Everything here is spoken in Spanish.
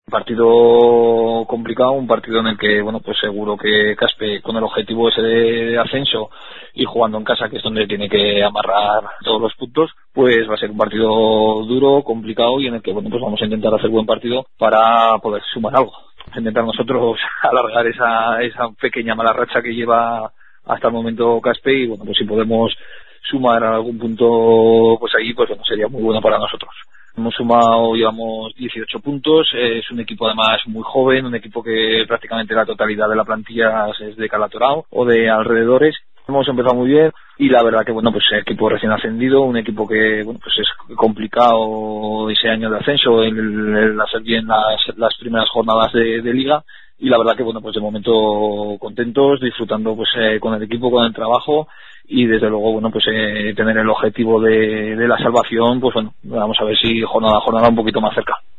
Partido complicado, un partido en el que, bueno, pues seguro que Caspe, con el objetivo ese de ascenso y jugando en casa, que es donde tiene que amarrar todos los puntos, pues va a ser un partido duro, complicado y en el que, bueno, pues vamos a intentar hacer buen partido para poder sumar algo. Intentar nosotros alargar esa pequeña mala racha que lleva hasta el momento Caspe y, bueno, pues si podemos sumar a algún punto, pues ahí, pues bueno, sería muy bueno para nosotros. Hemos sumado, llevamos 18 puntos, es un equipo además muy joven, un equipo que prácticamente la totalidad de la plantilla es de Calatorao o de alrededores. Hemos empezado muy bien y la verdad que, bueno, pues equipo recién ascendido, un equipo que, bueno, pues es complicado ese año de ascenso, el hacer bien las primeras jornadas de liga. Y la verdad que, bueno, pues de momento contentos, disfrutando pues con el equipo, con el trabajo y desde luego, bueno, pues tener el objetivo de la salvación, pues bueno, vamos a ver si jornada a jornada un poquito más cerca.